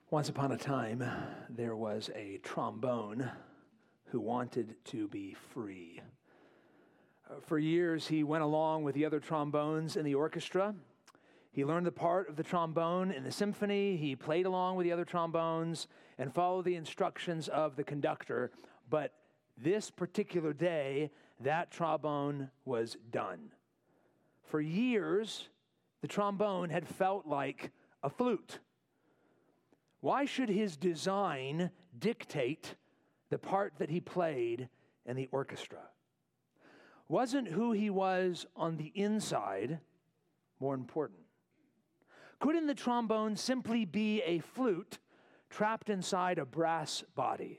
Once upon a time, there was a trombone who wanted to be free. For years, he went along with the other trombones in the orchestra. He learned the part of the trombone in the symphony. He played along with the other trombones and followed the instructions of the conductor. But this particular day, that trombone was done. For years, the trombone had felt like a flute. Why should his design dictate the part that he played in the orchestra? Wasn't who he was on the inside more important? Couldn't the trombone simply be a flute trapped inside a brass body?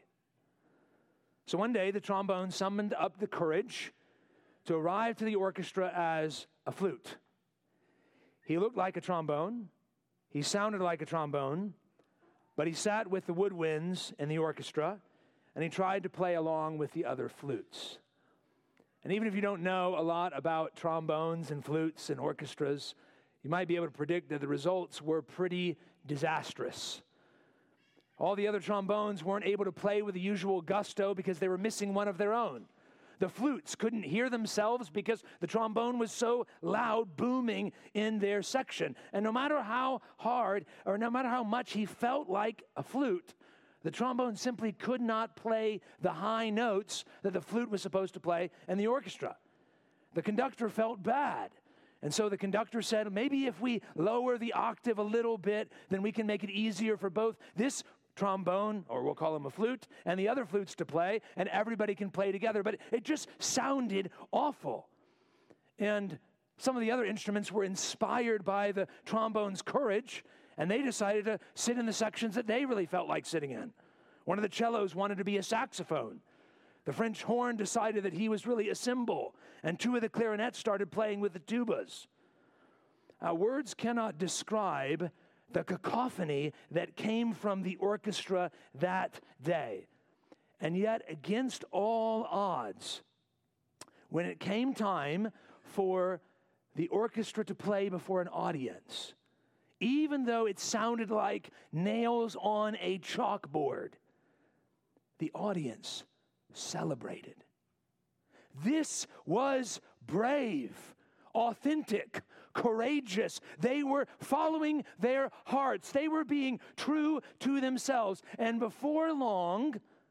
So one day, the trombone summoned up the courage to arrive to the orchestra as a flute. He looked like a trombone. He sounded like a trombone. But he sat with the woodwinds in the orchestra, and he tried to play along with the other flutes. And even if you don't know a lot about trombones and flutes and orchestras, you might be able to predict that the results were pretty disastrous. All the other trombones weren't able to play with the usual gusto because they were missing one of their own. The flutes couldn't hear themselves because the trombone was so loud, booming in their section. And no matter how hard or no matter how much he felt like a flute, the trombone simply could not play the high notes that the flute was supposed to play in the orchestra. The conductor felt bad. And so the conductor said, maybe if we lower the octave a little bit, then we can make it easier for both this trombone, or we'll call him a flute, and the other flutes to play, and everybody can play together. But it just sounded awful. And some of the other instruments were inspired by the trombone's courage, and they decided to sit in the sections that they really felt like sitting in. One of the cellos wanted to be a saxophone. The French horn decided that he was really a cymbal, and two of the clarinets started playing with the tubas. Words cannot describe the cacophony that came from the orchestra that day. And yet, against all odds, when it came time for the orchestra to play before an audience, even though it sounded like nails on a chalkboard, the audience celebrated. This was brave, authentic, courageous. They were following their hearts. They were being true to themselves. And before long,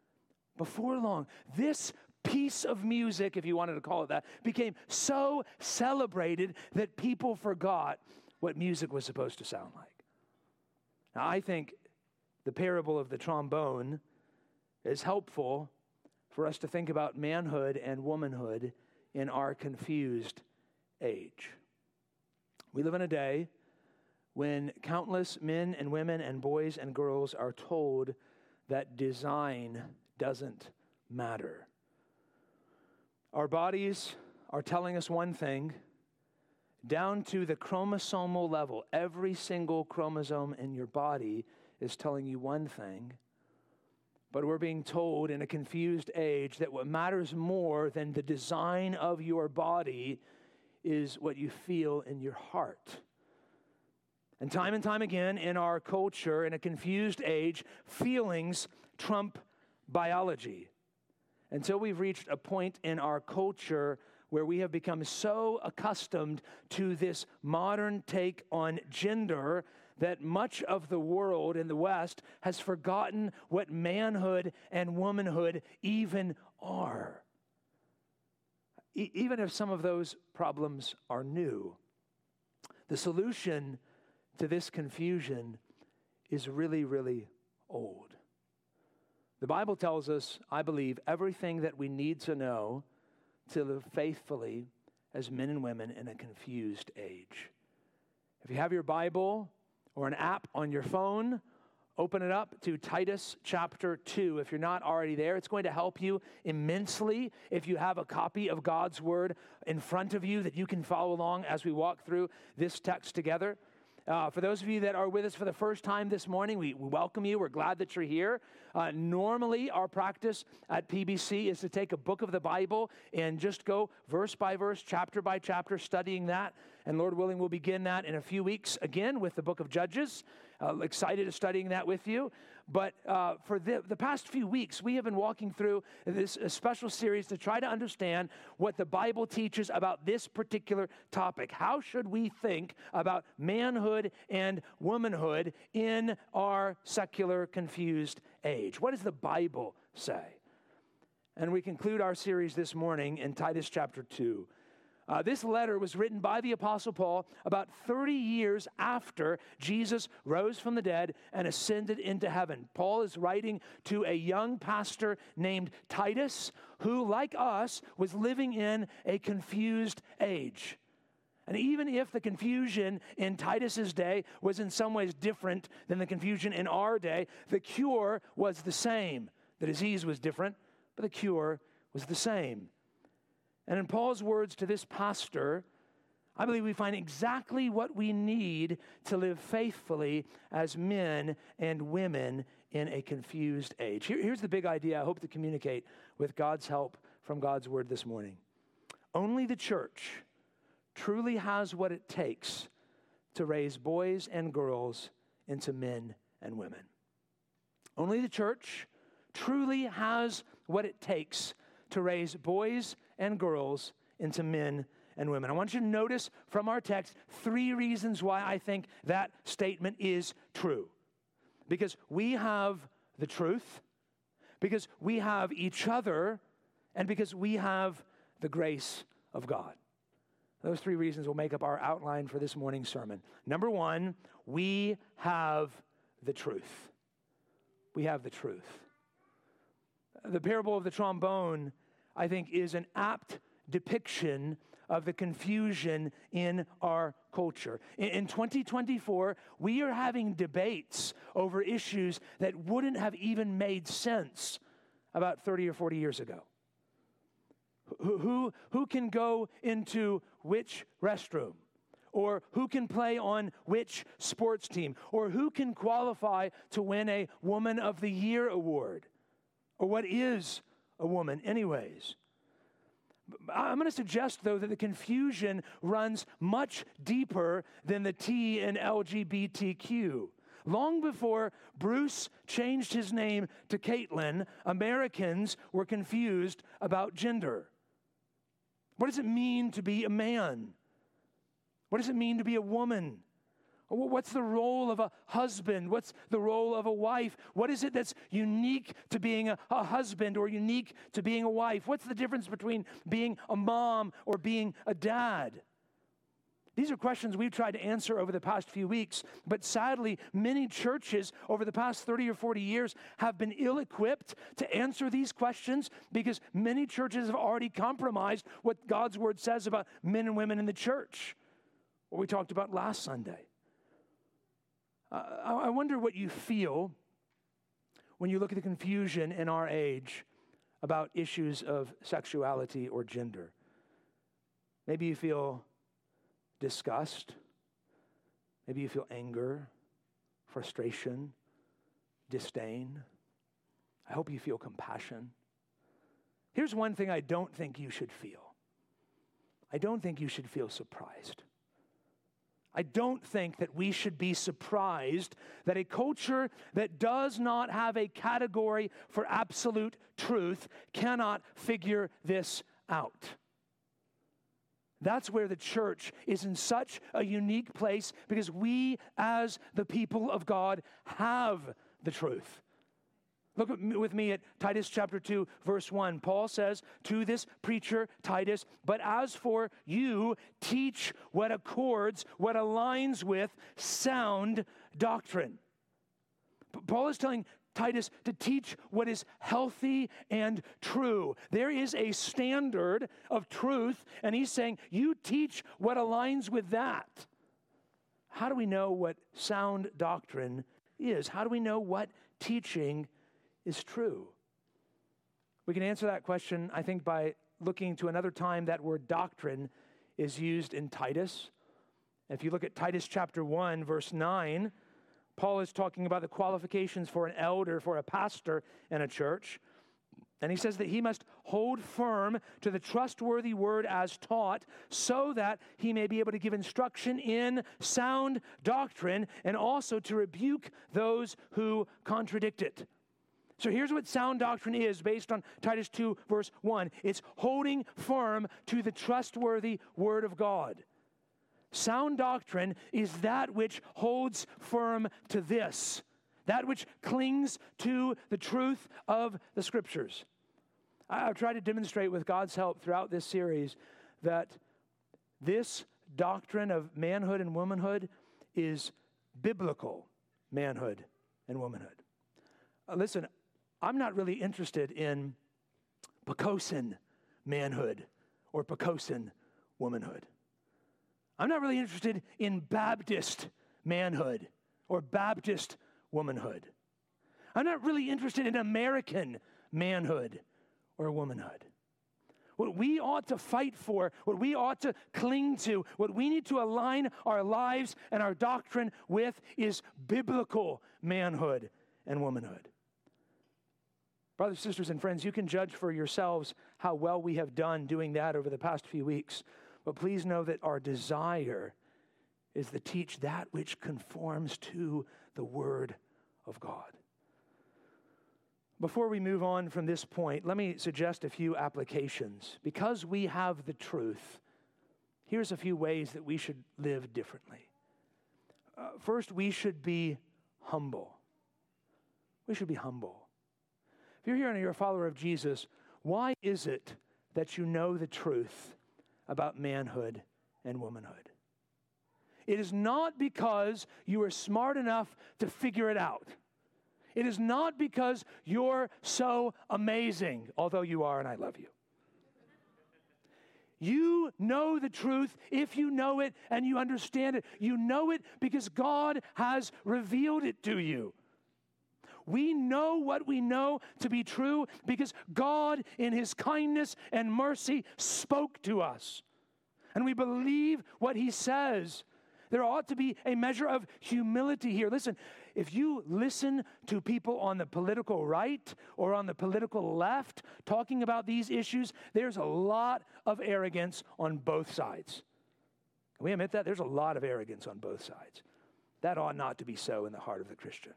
this piece of music, if you wanted to call it that, became so celebrated that people forgot what music was supposed to sound like. Now, I think the parable of the trombone is helpful for us to think about manhood and womanhood in our confused age. We live in a day when countless men and women and boys and girls are told that design doesn't matter. Our bodies are telling us one thing, down to the chromosomal level. Every single chromosome in your body is telling you one thing. But we're being told in a confused age that what matters more than the design of your body is what you feel in your heart. And time again in our culture, in a confused age, feelings trump biology. Until we've reached a point in our culture where we have become so accustomed to this modern take on gender that much of the world in the West has forgotten what manhood and womanhood even are. Even if some of those problems are new, the solution to this confusion is really, really old. The Bible tells us, I believe, everything that we need to know to live faithfully as men and women in a confused age. If you have your Bible or an app on your phone, open it up to Titus chapter 2. If you're not already there, it's going to help you immensely if you have a copy of God's Word in front of you that you can follow along as we walk through this text together. For those of you that are with us for the first time this morning, we welcome you. We're glad that you're here. Normally, our practice at PBC is to take a book of the Bible and just go verse by verse, chapter by chapter, studying that. And Lord willing, we'll begin that in a few weeks again with the book of Judges. excited studying that with you. But for the past few weeks, we have been walking through this special series to try to understand what the Bible teaches about this particular topic. How should we think about manhood and womanhood in our secular, confused age? What does the Bible say? And we conclude our series this morning in Titus chapter 2. This letter was written by the Apostle Paul about 30 years after Jesus rose from the dead and ascended into heaven. Paul is writing to a young pastor named Titus, who, like us, was living in a confused age. And even if the confusion in Titus's day was in some ways different than the confusion in our day, the cure was the same. The disease was different, but the cure was the same. And in Paul's words to this pastor, I believe we find exactly what we need to live faithfully as men and women in a confused age. Here's the big idea I hope to communicate with God's help from God's word this morning. Only the church truly has what it takes to raise boys and girls into men and women. Only the church truly has what it takes to raise boys and girls into men and women. I want you to notice from our text 3 reasons why I think that statement is true. Because we have the truth, because we have each other, and because we have the grace of God. Those 3 reasons will make up our outline for this morning's sermon. Number 1, we have the truth. We have the truth. The parable of the trombone, I think, is an apt depiction of the confusion in our culture. In 2024, we are having debates over issues that wouldn't have even made sense about 30 or 40 years ago. Who can go into which restroom? Or who can play on which sports team? Or who can qualify to win a Woman of the Year award? Or what is a woman anyways? I'm going to suggest, though, that the confusion runs much deeper than the T in LGBTQ. Long before Bruce changed his name to Caitlin, Americans were confused about gender. What does it mean to be a man? What does it mean to be a woman? What's the role of a husband? What's the role of a wife? What is it that's unique to being a husband or unique to being a wife? What's the difference between being a mom or being a dad? These are questions we've tried to answer over the past few weeks, but sadly, many churches over the past 30 or 40 years have been ill-equipped to answer these questions because many churches have already compromised what God's word says about men and women in the church, what we talked about last Sunday. I wonder what you feel when you look at the confusion in our age about issues of sexuality or gender. Maybe you feel disgust. Maybe you feel anger, frustration, disdain. I hope you feel compassion. Here's one thing I don't think you should feel. I don't think you should feel surprised. I don't think that we should be surprised that a culture that does not have a category for absolute truth cannot figure this out. That's where the church is in such a unique place because we, as the people of God, have the truth. Look with me at Titus chapter 2, verse 1. Paul says to this preacher, Titus, "But as for you, teach what accords, what aligns with sound doctrine." Paul is telling Titus to teach what is healthy and true. There is a standard of truth, and he's saying, you teach what aligns with that. How do we know what sound doctrine is? How do we know what teaching is true? We can answer that question, I think, by looking to another time that word doctrine is used in Titus. If you look at Titus chapter 1, verse 9, Paul is talking about the qualifications for an elder, for a pastor in a church. And he says that he must hold firm to the trustworthy word as taught, so that he may be able to give instruction in sound doctrine and also to rebuke those who contradict it. So here's what sound doctrine is based on Titus 2, verse 1. It's holding firm to the trustworthy word of God. Sound doctrine is that which holds firm to this, that which clings to the truth of the Scriptures. I've tried to demonstrate with God's help throughout this series that this doctrine of manhood and womanhood is biblical manhood and womanhood. Listen, I'm not really interested in Pocosin manhood or Pocosin womanhood. I'm not really interested in Baptist manhood or Baptist womanhood. I'm not really interested in American manhood or womanhood. What we ought to fight for, what we ought to cling to, what we need to align our lives and our doctrine with is biblical manhood and womanhood. Brothers, sisters, and friends, you can judge for yourselves how well we have done doing that over the past few weeks. But please know that our desire is to teach that which conforms to the Word of God. Before we move on from this point, let me suggest a few applications. Because we have the truth, here's a few ways that we should live differently. First, we should be humble. We should be humble. If you're here and you're a follower of Jesus, why is it that you know the truth about manhood and womanhood? It is not because you are smart enough to figure it out. It is not because you're so amazing, although you are and I love you. You know the truth if you know it and you understand it. You know it because God has revealed it to you. We know what we know to be true because God, in His kindness and mercy, spoke to us. And we believe what He says. There ought to be a measure of humility here. Listen, if you listen to people on the political right or on the political left talking about these issues, there's a lot of arrogance on both sides. Can we admit that? There's a lot of arrogance on both sides. That ought not to be so in the heart of the Christian.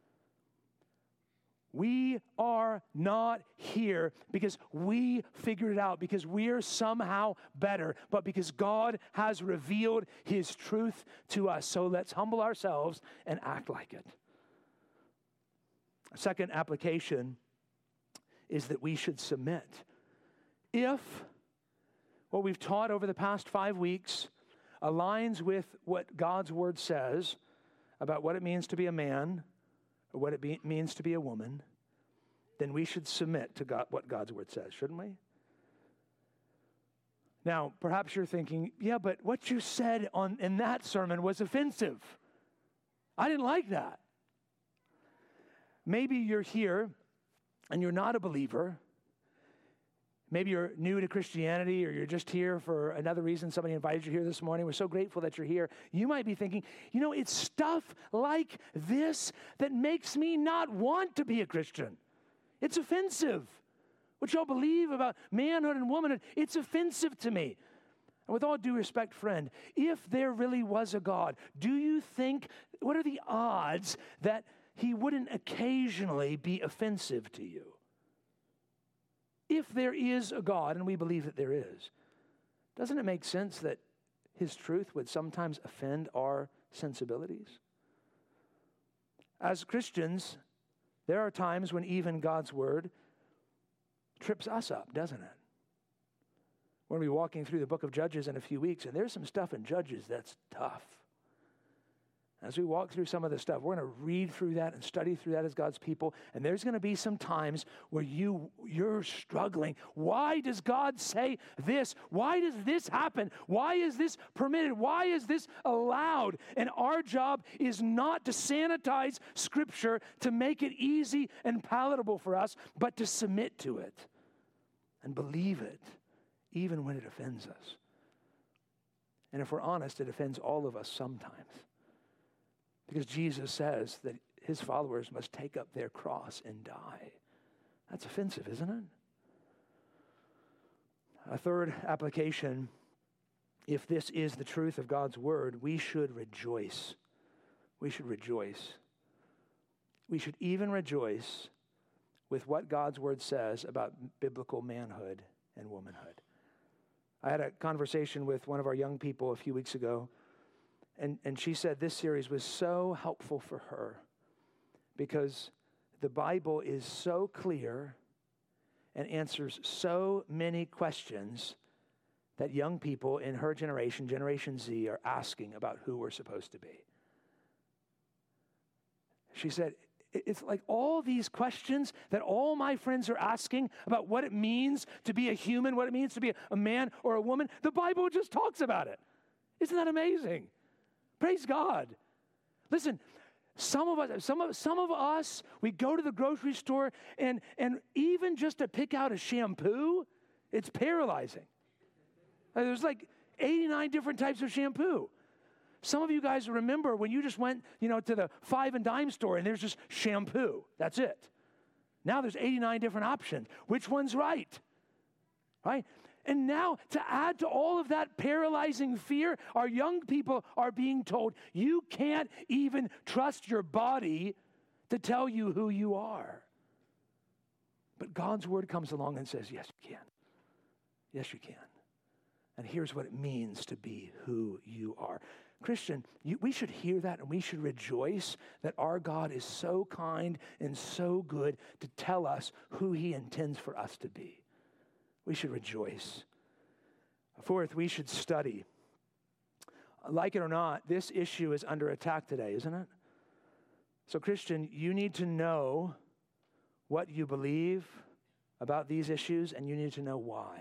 We are not here because we figured it out, because we're somehow better, but because God has revealed His truth to us. So let's humble ourselves and act like it. A second application is that we should submit. If what we've taught over the past 5 weeks aligns with what God's Word says about what it means to be a man, or what it means to be a woman, then we should submit to God, what God's Word says, shouldn't we? Now, perhaps you're thinking, yeah, but what you said in that sermon was offensive. I didn't like that. Maybe you're here and you're not a believer. Maybe you're new to Christianity, or you're just here for another reason. Somebody invited you here this morning. We're so grateful that you're here. You might be thinking, it's stuff like this that makes me not want to be a Christian. It's offensive. What y'all believe about manhood and womanhood, it's offensive to me. And with all due respect, friend, if there really was a God, do you think, what are the odds that He wouldn't occasionally be offensive to you? If there is a God, and we believe that there is, doesn't it make sense that His truth would sometimes offend our sensibilities? As Christians, there are times when even God's Word trips us up, doesn't it? We're going to be walking through the book of Judges in a few weeks, and there's some stuff in Judges that's tough. As we walk through some of the stuff, we're going to read through that and study through that as God's people. And there's going to be some times where you're struggling. Why does God say this? Why does this happen? Why is this permitted? Why is this allowed? And our job is not to sanitize Scripture to make it easy and palatable for us, but to submit to it and believe it, even when it offends us. And if we're honest, it offends all of us sometimes. Because Jesus says that His followers must take up their cross and die That's offensive, isn't it? A third application, if this is the truth of God's word, we should rejoice. We should rejoice. We should even rejoice with what God's word says about biblical manhood and womanhood. I had a conversation with one of our young people a few weeks ago, and she said this series was so helpful for her because the Bible is so clear and answers so many questions that young people in her generation, Generation Z, are asking about who we're supposed to be. She said, it's like all these questions that all my friends are asking about what it means to be a human, what it means to be a man or a woman. The Bible just talks about it. Isn't that amazing? Praise God. Listen, some of us, we go to the grocery store and even just to pick out a shampoo, it's paralyzing. There's like 89 different types of shampoo. Some of you guys remember when you just went, to the 5 and dime store and there's just shampoo. That's it. Now there's 89 different options. Which one's right? Right? And now to add to all of that paralyzing fear, our young people are being told, you can't even trust your body to tell you who you are. But God's word comes along and says, yes, you can. Yes, you can. And here's what it means to be who you are. Christian, we should hear that and we should rejoice that our God is so kind and so good to tell us who he intends for us to be. We should rejoice. Fourth, we should study. Like it or not, this issue is under attack today, isn't it? So Christian, you need to know what you believe about these issues and you need to know why.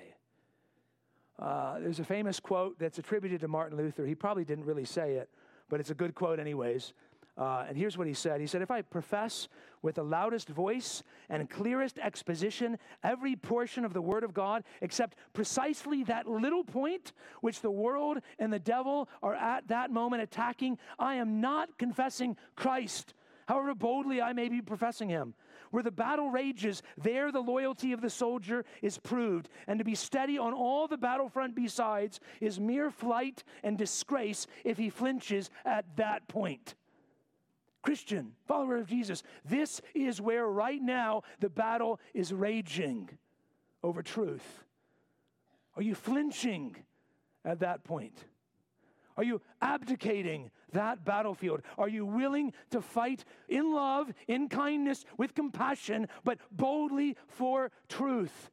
There's a famous quote that's attributed to Martin Luther. He probably didn't really say it, but it's a good quote anyways. And here's what he said. He said, if I profess with the loudest voice and clearest exposition every portion of the word of God, except precisely that little point which the world and the devil are at that moment attacking, I am not confessing Christ, however boldly I may be professing him. Where the battle rages, there the loyalty of the soldier is proved. And to be steady on all the battlefront besides is mere flight and disgrace if he flinches at that point. Christian, follower of Jesus, this is where right now the battle is raging over truth. Are you flinching at that point? Are you abdicating that battlefield? Are you willing to fight in love, in kindness, with compassion, but boldly for truth?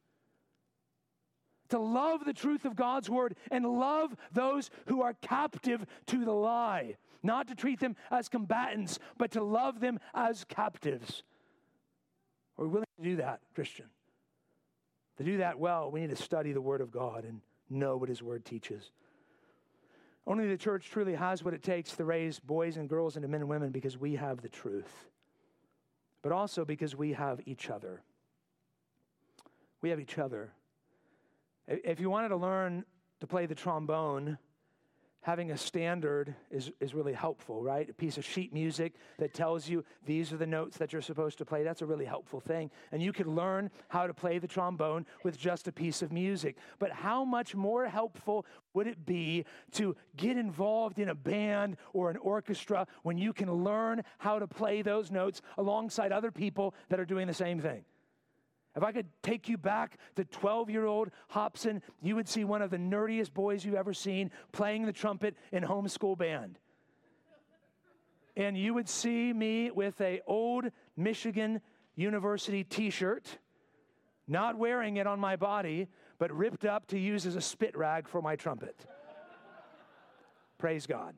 To love the truth of God's word and love those who are captive to the lie. Not to treat them as combatants, but to love them as captives. Are we willing to do that, Christian? To do that well, we need to study the word of God and know what his word teaches. Only the church truly has what it takes to raise boys and girls into men and women because we have the truth, but also because we have each other. We have each other. If you wanted to learn to play the trombone, having a standard is really helpful, right? A piece of sheet music that tells you these are the notes that you're supposed to play. That's a really helpful thing. And you could learn how to play the trombone with just a piece of music. But how much more helpful would it be to get involved in a band or an orchestra when you can learn how to play those notes alongside other people that are doing the same thing? If I could take you back to 12-year-old Hobson, you would see one of the nerdiest boys you've ever seen playing the trumpet in homeschool band. And you would see me with an old Michigan University t-shirt, not wearing it on my body, but ripped up to use as a spit rag for my trumpet. Praise God.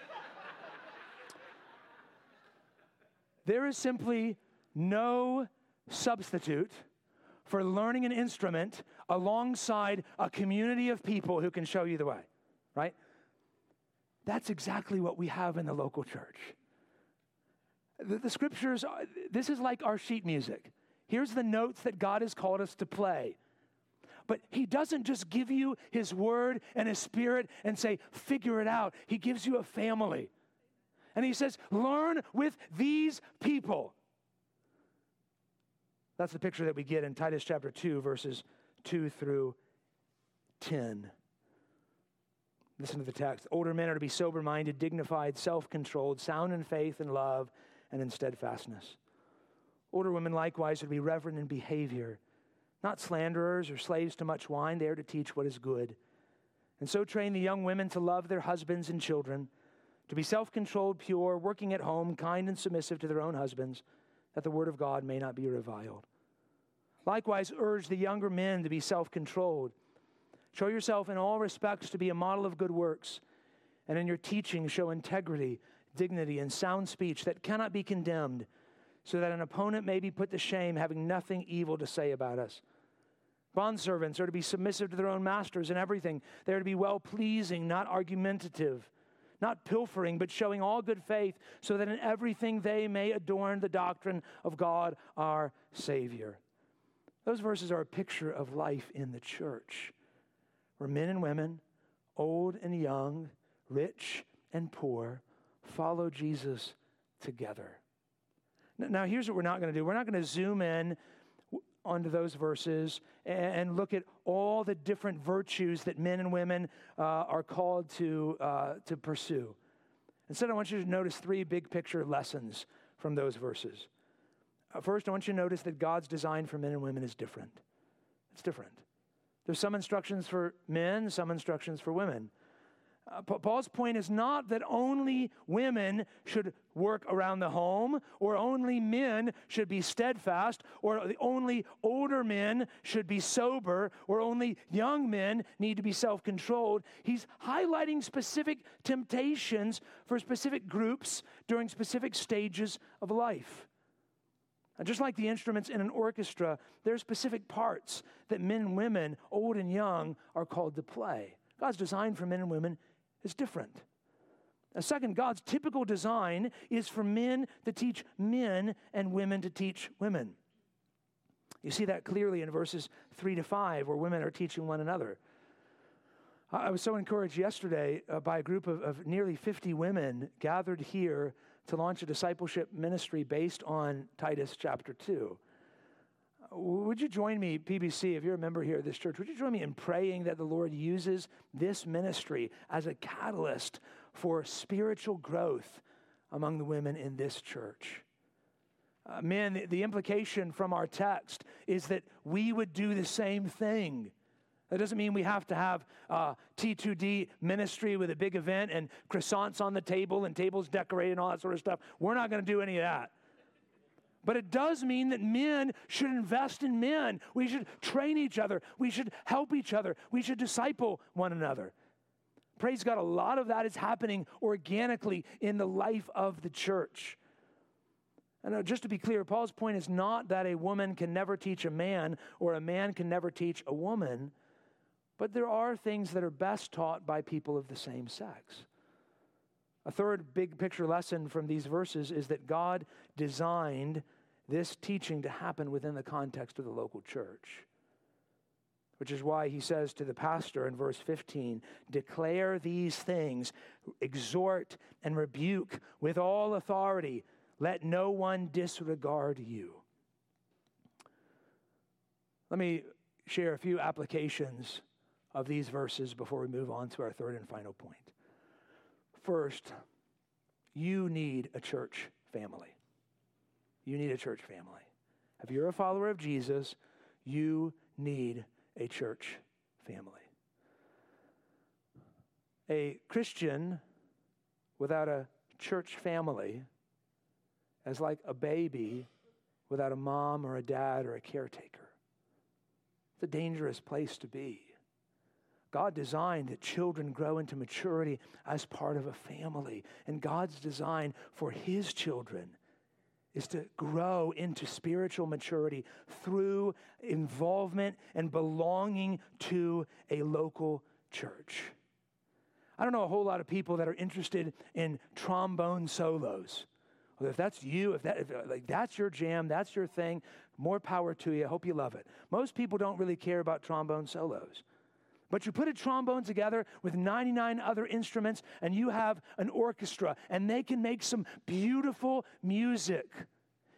There is simply no substitute for learning an instrument alongside a community of people who can show you the way, right? That's exactly what we have in the local church. The scriptures, this is like our sheet music. Here's the notes that God has called us to play. But he doesn't just give you his word and his spirit and say, figure it out. He gives you a family. And he says, learn with these people. That's the picture that we get in Titus chapter 2, verses 2 through 10. Listen to the text. Older men are to be sober-minded, dignified, self-controlled, sound in faith and love, and in steadfastness. Older women likewise are to be reverent in behavior, not slanderers or slaves to much wine. They are to teach what is good. And so train the young women to love their husbands and children, to be self-controlled, pure, working at home, kind and submissive to their own husbands, that the word of God may not be reviled. Likewise, urge the younger men to be self-controlled. Show yourself in all respects to be a model of good works, and in your teaching show integrity, dignity, and sound speech that cannot be condemned, so that an opponent may be put to shame, having nothing evil to say about us. Bondservants are to be submissive to their own masters in everything. They are to be well-pleasing, not argumentative, not pilfering, but showing all good faith, so that in everything they may adorn the doctrine of God our Savior. Those verses are a picture of life in the church, where men and women, old and young, rich and poor, follow Jesus together. Now, here's what we're not going to do. We're not going to zoom in onto those verses and look at all the different virtues that men and women are called to pursue. Instead, I want you to notice three big picture lessons from those verses. First, I want you to notice that God's design for men and women is different. It's different. There's some instructions for men, some instructions for women. Paul's point is not that only women should work around the home, or only men should be steadfast, or only older men should be sober, or only young men need to be self-controlled. He's highlighting specific temptations for specific groups during specific stages of life. And just like the instruments in an orchestra, there are specific parts that men and women, old and young, are called to play. God's design for men and women is different. Second, God's typical design is for men to teach men and women to teach women. You see that clearly in verses 3 to 5, where women are teaching one another. I was so encouraged yesterday by a group of nearly 50 women gathered here to launch a discipleship ministry based on Titus chapter 2. Would you join me, PBC, if you're a member here at this church, would you join me in praying that the Lord uses this ministry as a catalyst for spiritual growth among the women in this church? Men, the implication from our text is that we would do the same thing. That doesn't mean we have to have T2D ministry with a big event and croissants on the table and tables decorated and all that sort of stuff. We're not going to do any of that. But it does mean that men should invest in men. We should train each other. We should help each other. We should disciple one another. Praise God, a lot of that is happening organically in the life of the church. And just to be clear, Paul's point is not that a woman can never teach a man or a man can never teach a woman, but there are things that are best taught by people of the same sex. A third big picture lesson from these verses is that God designed this teaching to happen within the context of the local church, which is why he says to the pastor in verse 15, declare these things, exhort and rebuke with all authority. Let no one disregard you. Let me share a few applications of these verses before we move on to our third and final point. First, you need a church family. You need a church family. If you're a follower of Jesus, you need a church family. A Christian without a church family is like a baby without a mom or a dad or a caretaker. It's a dangerous place to be. God designed that children grow into maturity as part of a family. And God's design for his children is to grow into spiritual maturity through involvement and belonging to a local church. I don't know a whole lot of people that are interested in trombone solos. Well, if that's you, if that's your jam, that's your thing, more power to you. I hope you love it. Most people don't really care about trombone solos. But you put a trombone together with 99 other instruments and you have an orchestra and they can make some beautiful music.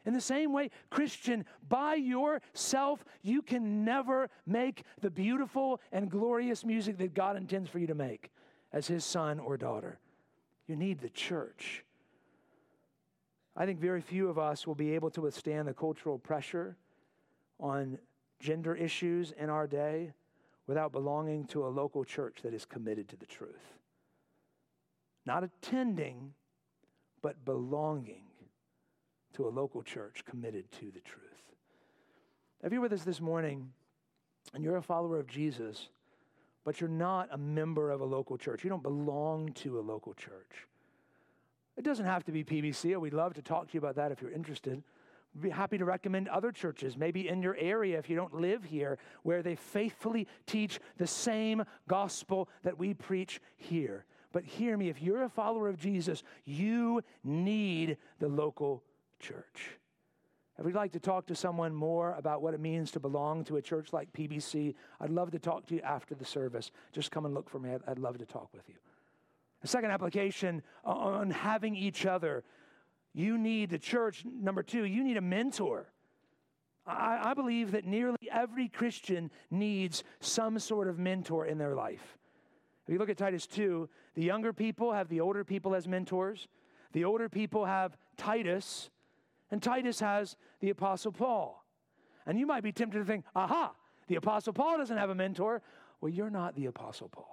In the same way, Christian, by yourself, you can never make the beautiful and glorious music that God intends for you to make as his son or daughter. You need the church. I think very few of us will be able to withstand the cultural pressure on gender issues in our day without belonging to a local church that is committed to the truth. Not attending, but belonging to a local church committed to the truth. If you're with us this morning and you're a follower of Jesus, but you're not a member of a local church, you don't belong to a local church. It doesn't have to be PBC. We'd love to talk to you about that if you're interested. We'd be happy to recommend other churches, maybe in your area if you don't live here, where they faithfully teach the same gospel that we preach here. But hear me, if you're a follower of Jesus, you need the local church. If we'd like to talk to someone more about what it means to belong to a church like PBC, I'd love to talk to you after the service. Just come and look for me. I'd love to talk with you. A second application on having each other. You need the church. Number two, you need a mentor. I believe that nearly every Christian needs some sort of mentor in their life. If you look at Titus 2, the younger people have the older people as mentors. The older people have Titus, and Titus has the Apostle Paul. And you might be tempted to think, aha, the Apostle Paul doesn't have a mentor. Well, you're not the Apostle Paul.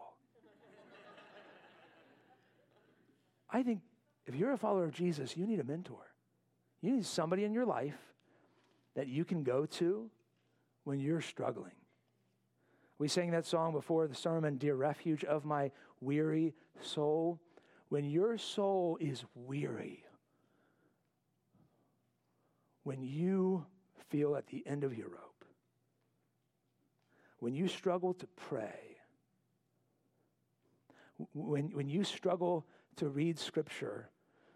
I think if you're a follower of Jesus, you need a mentor. You need somebody in your life that you can go to when you're struggling. We sang that song before the sermon, Dear Refuge of My Weary Soul. When your soul is weary, when you feel at the end of your rope, when you struggle to pray, when you struggle to read Scripture,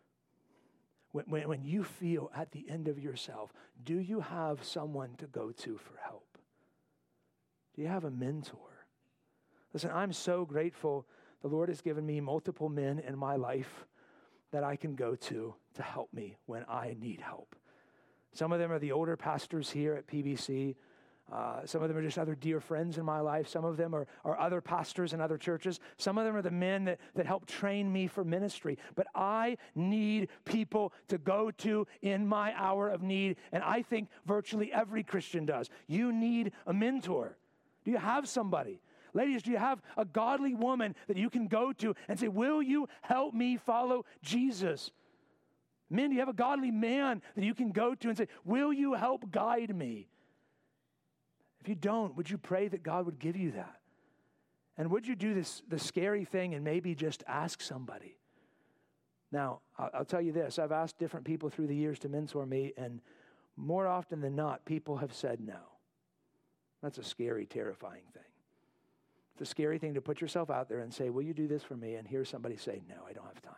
when you feel at the end of yourself, do you have someone to go to for help? Do you have a mentor? Listen, I'm so grateful the Lord has given me multiple men in my life that I can go to help me when I need help. Some of them are the older pastors here at PBC. Some of them are just other dear friends in my life. Some of them are other pastors in other churches. Some of them are the men that help train me for ministry. But I need people to go to in my hour of need, and I think virtually every Christian does. You need a mentor. Do you have somebody? Ladies, do you have a godly woman that you can go to and say, will you help me follow Jesus? Men, do you have a godly man that you can go to and say, will you help guide me? If you don't, would you pray that God would give you that? And would you do the scary thing and maybe just ask somebody? Now, I'll tell you this. I've asked different people through the years to mentor me, and more often than not, people have said no. That's a scary, terrifying thing. It's a scary thing to put yourself out there and say, will you do this for me? And hear somebody say, no, I don't have time.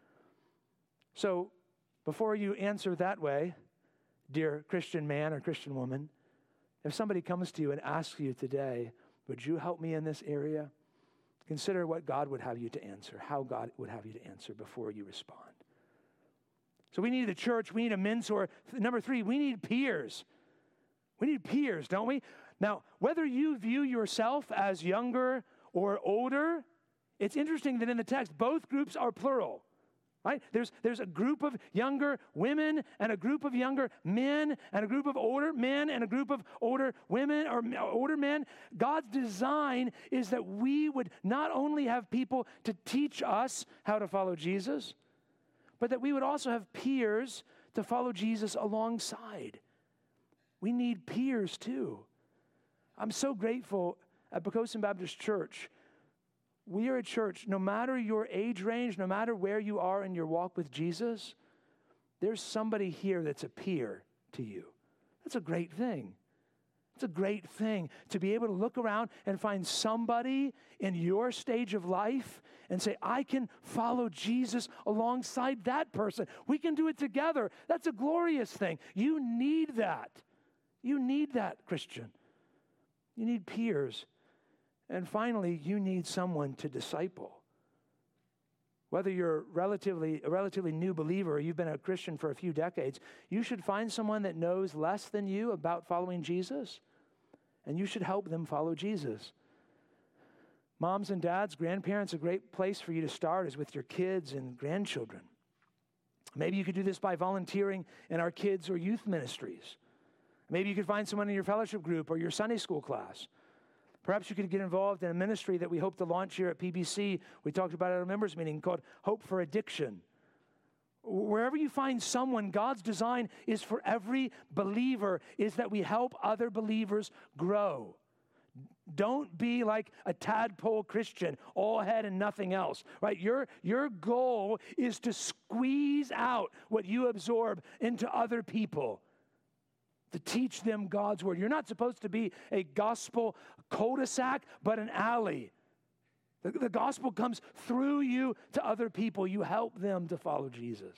So before you answer that way, dear Christian man or Christian woman, if somebody comes to you and asks you today, would you help me in this area? Consider what God would have you to answer, how God would have you to answer before you respond. So we need a church, we need a mentor. Number three, we need peers. We need peers, don't we? Now, whether you view yourself as younger or older, it's interesting that in the text, both groups are plural. Right? There's a group of younger women and a group of younger men and a group of older men and a group of older women or older men. God's design is that we would not only have people to teach us how to follow Jesus, but that we would also have peers to follow Jesus alongside. We need peers too. I'm so grateful at Poquoson Baptist Church. We are a church, no matter your age range, no matter where you are in your walk with Jesus, there's somebody here that's a peer to you. That's a great thing. It's a great thing to be able to look around and find somebody in your stage of life and say, I can follow Jesus alongside that person. We can do it together. That's a glorious thing. You need that. You need that, Christian. You need peers. And finally, you need someone to disciple. Whether you're a relatively new believer or you've been a Christian for a few decades, you should find someone that knows less than you about following Jesus, and you should help them follow Jesus. Moms and dads, grandparents, a great place for you to start is with your kids and grandchildren. Maybe you could do this by volunteering in our kids or youth ministries. Maybe you could find someone in your fellowship group or your Sunday school class. Perhaps you could get involved in a ministry that we hope to launch here at PBC. We talked about it at our members meeting called Hope for Addiction. Wherever you find someone, God's design is for every believer is that we help other believers grow. Don't be like a tadpole Christian, all head and nothing else, right? Your goal is to squeeze out what you absorb into other people, to teach them God's word. You're not supposed to be a gospel cul-de-sac, but an alley. The gospel comes through you to other people. You help them to follow Jesus.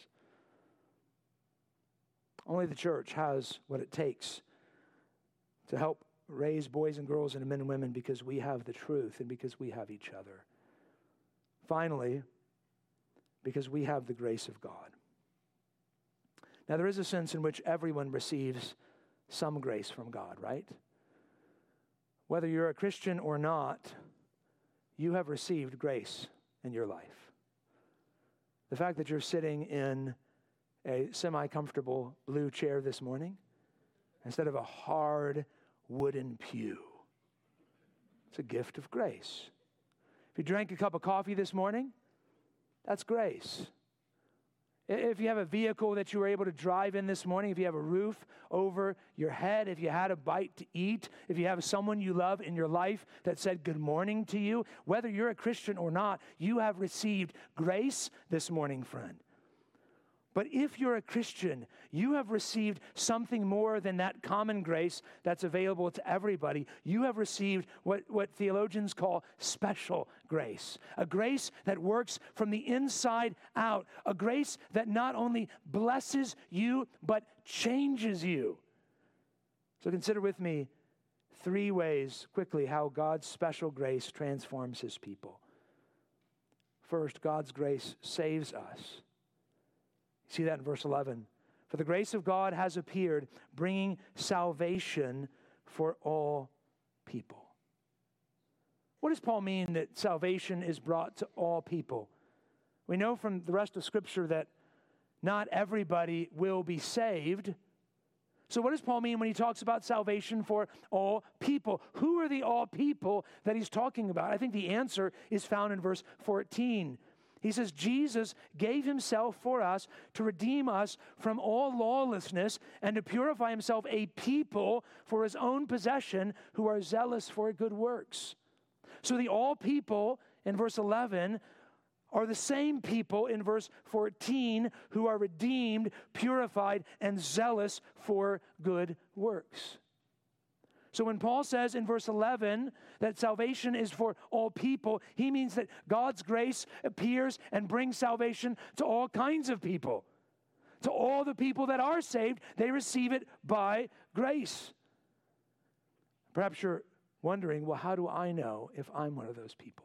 Only the church has what it takes to help raise boys and girls into men and women because we have the truth and because we have each other. Finally, because we have the grace of God. Now, there is a sense in which everyone receives some grace from God, right? Whether you're a Christian or not, you have received grace in your life. The fact that you're sitting in a semi-comfortable blue chair this morning instead of a hard wooden pew, it's a gift of grace. If you drank a cup of coffee this morning, that's grace. If you have a vehicle that you were able to drive in this morning, if you have a roof over your head, if you had a bite to eat, if you have someone you love in your life that said good morning to you, whether you're a Christian or not, you have received grace this morning, friend. But if you're a Christian, you have received something more than that common grace that's available to everybody. You have received what theologians call special grace, a grace that works from the inside out, a grace that not only blesses you, but changes you. So consider with me 3 ways, quickly, how God's special grace transforms his people. First, God's grace saves us. See that in verse 11. For the grace of God has appeared, bringing salvation for all people. What does Paul mean that salvation is brought to all people? We know from the rest of Scripture that not everybody will be saved. So what does Paul mean when he talks about salvation for all people? Who are the all people that he's talking about? I think the answer is found in verse 14. He says, Jesus gave himself for us to redeem us from all lawlessness and to purify himself a people for his own possession who are zealous for good works. So the all people in verse 11 are the same people in verse 14 who are redeemed, purified, and zealous for good works. So when Paul says in verse 11 that salvation is for all people, he means that God's grace appears and brings salvation to all kinds of people. To all the people that are saved, they receive it by grace. Perhaps you're wondering, well, how do I know if I'm one of those people?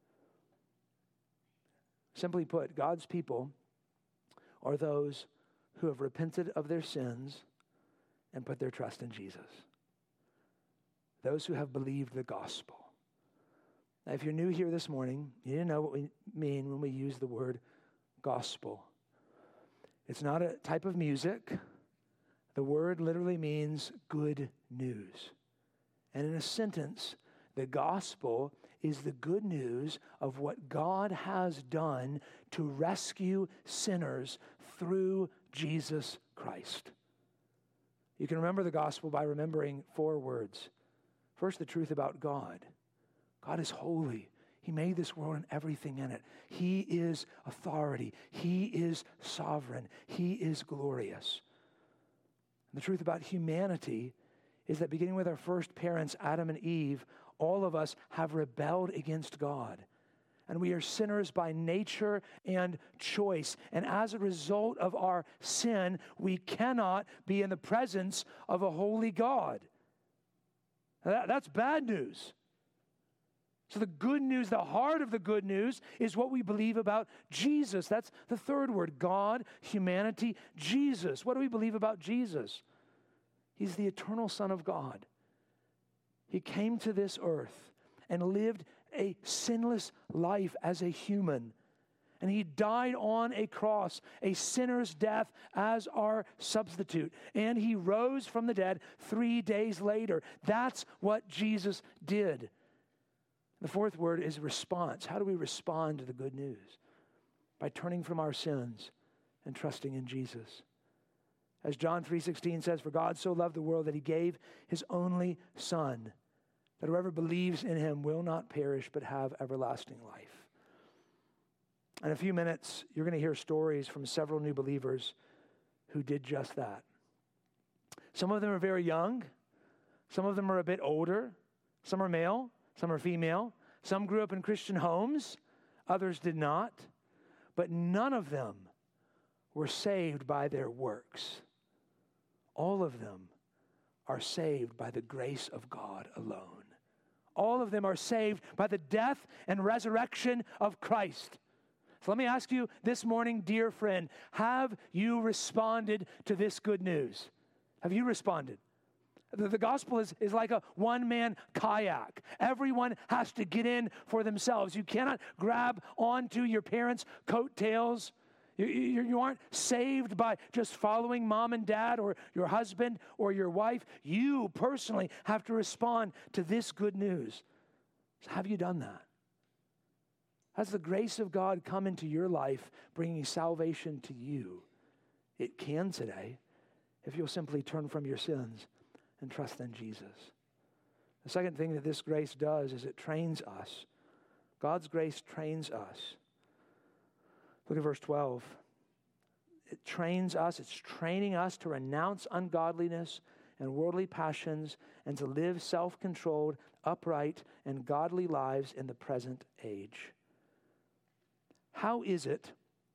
Simply put, God's people are those who have repented of their sins and put their trust in Jesus. Those who have believed the gospel. Now, if you're new here this morning, you didn't know what we mean when we use the word gospel. It's not a type of music. The word literally means good news. And in a sentence, the gospel is the good news of what God has done to rescue sinners through Jesus Christ. You can remember the gospel by remembering 4 words. First, the truth about God. God is holy. He made this world and everything in it. He is authority. He is sovereign. He is glorious. And the truth about humanity is that beginning with our first parents, Adam and Eve, all of us have rebelled against God. And we are sinners by nature and choice. And as a result of our sin, we cannot be in the presence of a holy God. That's bad news. So the good news, the heart of the good news, is what we believe about Jesus. That's the third word: God, humanity, Jesus. What do we believe about Jesus? He's the eternal Son of God. He came to this earth and lived a sinless life as a human. And he died on a cross, a sinner's death as our substitute. And he rose from the dead 3 days later. That's what Jesus did. The fourth word is response. How do we respond to the good news? By turning from our sins and trusting in Jesus. As John 3:16 says, "For God so loved the world that he gave his only Son, that whoever believes in him will not perish but have everlasting life." In a few minutes, you're going to hear stories from several new believers who did just that. Some of them are very young. Some of them are a bit older. Some are male. Some are female. Some grew up in Christian homes. Others did not. But none of them were saved by their works. All of them are saved by the grace of God alone. All of them are saved by the death and resurrection of Christ. So let me ask you this morning, dear friend, have you responded to this good news? Have you responded? The gospel is like a one-man kayak. Everyone has to get in for themselves. You cannot grab onto your parents' coattails. You aren't saved by just following mom and dad or your husband or your wife. You personally have to respond to this good news. So have you done that? Has the grace of God come into your life, bringing salvation to you? It can today, if you'll simply turn from your sins and trust in Jesus. The second thing that this grace does is it trains us. God's grace trains us. Look at verse 12. It trains us, it's training us to renounce ungodliness and worldly passions and to live self-controlled, upright, and godly lives in the present age. How is it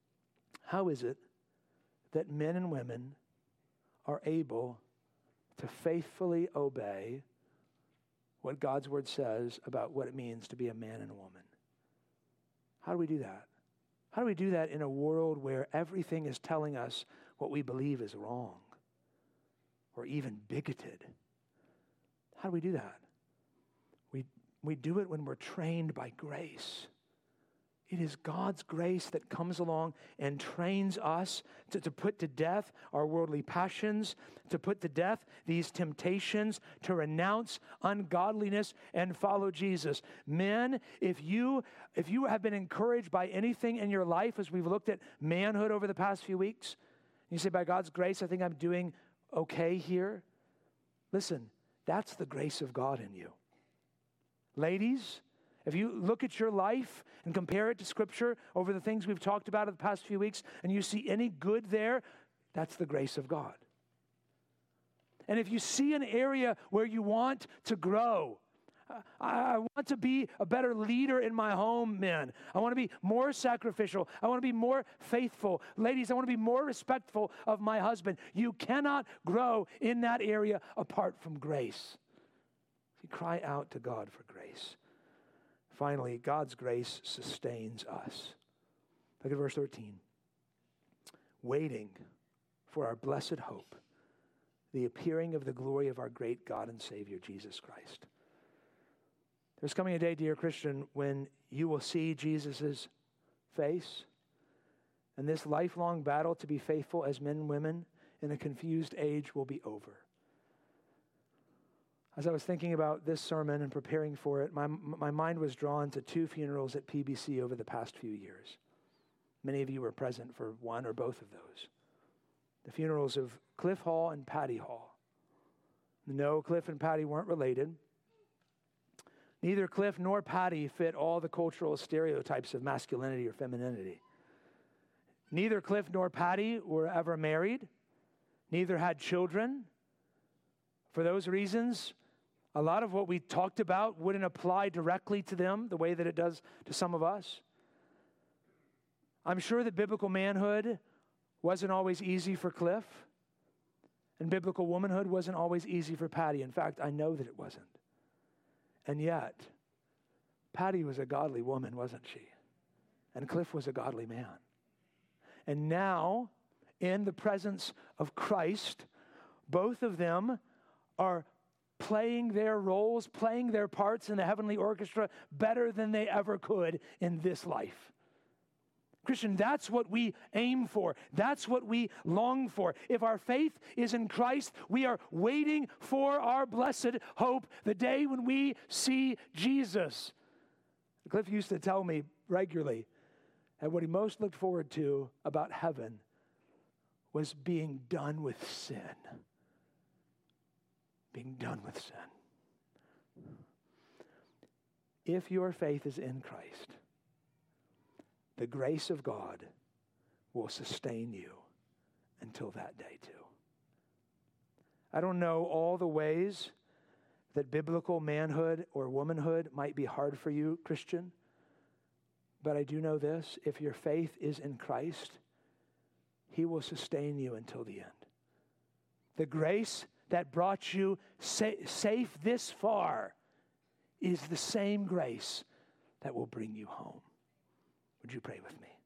that men and women are able to faithfully obey what God's word says about what it means to be a man and a woman? How do we do that? How do we do that in a world where everything is telling us what we believe is wrong or even bigoted? How do we do that? We do it when we're trained by grace. It is God's grace that comes along and trains us to put to death our worldly passions, to put to death these temptations, to renounce ungodliness and follow Jesus. Men, if you have been encouraged by anything in your life as we've looked at manhood over the past few weeks, you say, by God's grace, I think I'm doing okay here. Listen, that's the grace of God in you. Ladies, if you look at your life and compare it to Scripture over the things we've talked about in the past few weeks, and you see any good there, that's the grace of God. And if you see an area where you want to grow, I want to be a better leader in my home, men. I want to be more sacrificial. I want to be more faithful. Ladies, I want to be more respectful of my husband. You cannot grow in that area apart from grace. You cry out to God for grace. Finally, God's grace sustains us. Look at verse 13. Waiting for our blessed hope, the appearing of the glory of our great God and Savior, Jesus Christ. There's coming a day, dear Christian, when you will see Jesus' face, and this lifelong battle to be faithful as men and women in a confused age will be over. As I was thinking about this sermon and preparing for it, my mind was drawn to two funerals at PBC over the past few years. Many of you were present for one or both of those. The funerals of Cliff Hall and Patty Hall. No, Cliff and Patty weren't related. Neither Cliff nor Patty fit all the cultural stereotypes of masculinity or femininity. Neither Cliff nor Patty were ever married. Neither had children. For those reasons, a lot of what we talked about wouldn't apply directly to them the way that it does to some of us. I'm sure that biblical manhood wasn't always easy for Cliff, and biblical womanhood wasn't always easy for Patty. In fact, I know that it wasn't. And yet, Patty was a godly woman, wasn't she? And Cliff was a godly man. And now, in the presence of Christ, both of them are playing their roles, playing their parts in the heavenly orchestra better than they ever could in this life. Christian, that's what we aim for. That's what we long for. If our faith is in Christ, we are waiting for our blessed hope, the day when we see Jesus. Cliff used to tell me regularly that what he most looked forward to about heaven was being done with sin. Being done with sin. If your faith is in Christ, the grace of God will sustain you until that day too. I don't know all the ways that biblical manhood or womanhood might be hard for you, Christian, but I do know this: if your faith is in Christ, He will sustain you until the end. The grace that brought you safe this far is the same grace that will bring you home. Would you pray with me?